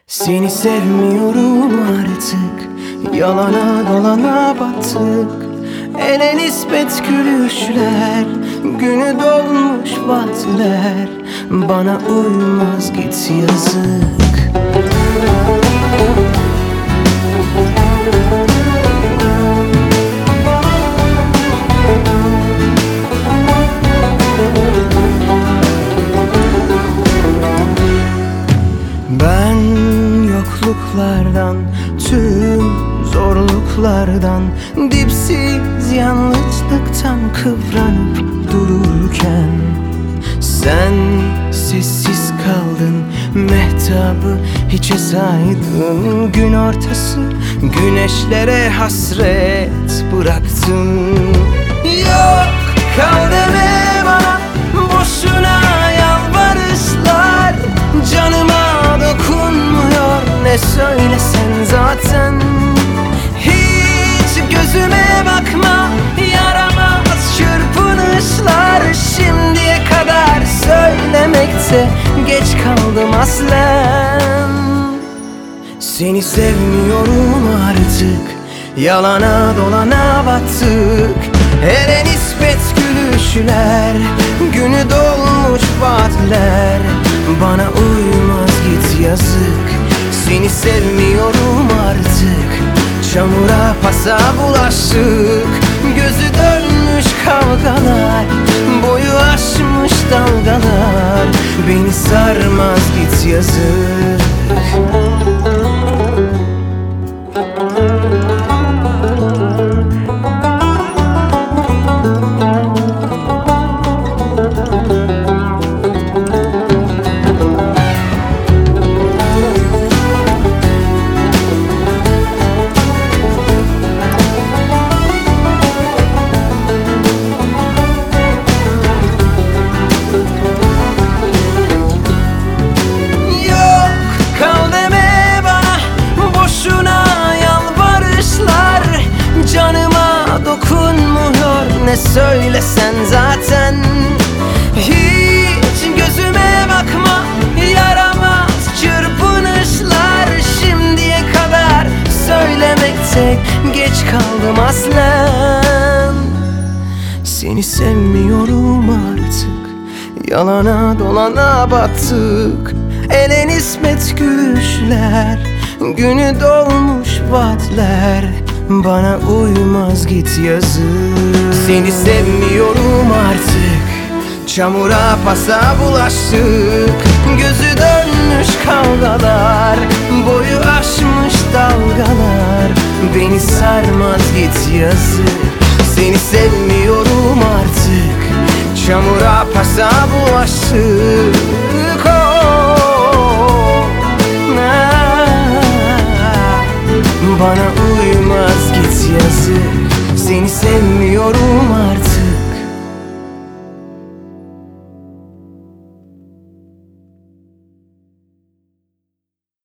Seni sevmiyorum artık, yalana dolana battık. Ele nispet gülüşler, günü dolmuş vaatler. Bana uymaz git yazık. Ben yokluklardan, tüm zorluklardan, dipsiz yalnızlıktan kıvranıp dururken sen sessiz kaldın, mehtabı hiçe saydın. Gün ortası güneşlere hasret bıraktın. Yok kal deme bana, boşuna yalvarışlar. Canıma dokunmuyor ne söylesen zaten. Hiç gözüme bakma, yaramaz çırpınışlar. Şimdiye kadar söylemekte geç kaldım aslen. Seni sevmiyorum artık, yalana dolana battık. Hele nispet gülüşler, günü dolmuş vaatler. Bana uymaz git yazık. Seni sevmiyorum artık, çamura pasa bulaştık. Gözü dönmüş kavgalar, boyu aşmış dalgalar. Beni sarmaz git yazık. Ne söylesen zaten. Hiç gözüme bakma, yaramaz çırpınışlar. Şimdiye kadar söylemekte geç kaldım aslen. Seni sevmiyorum artık, yalana dolana battık. Ele nispet gülüşler, günü dolmuş vaatler. Bana uymaz git yazık. Seni sevmiyorum artık, çamura pasa bulaştık. Gözü dönmüş kavgalar, boyu aşmış dalgalar. Beni sarmaz git yazık. Seni sevmiyorum artık, çamura pasa bulaştık.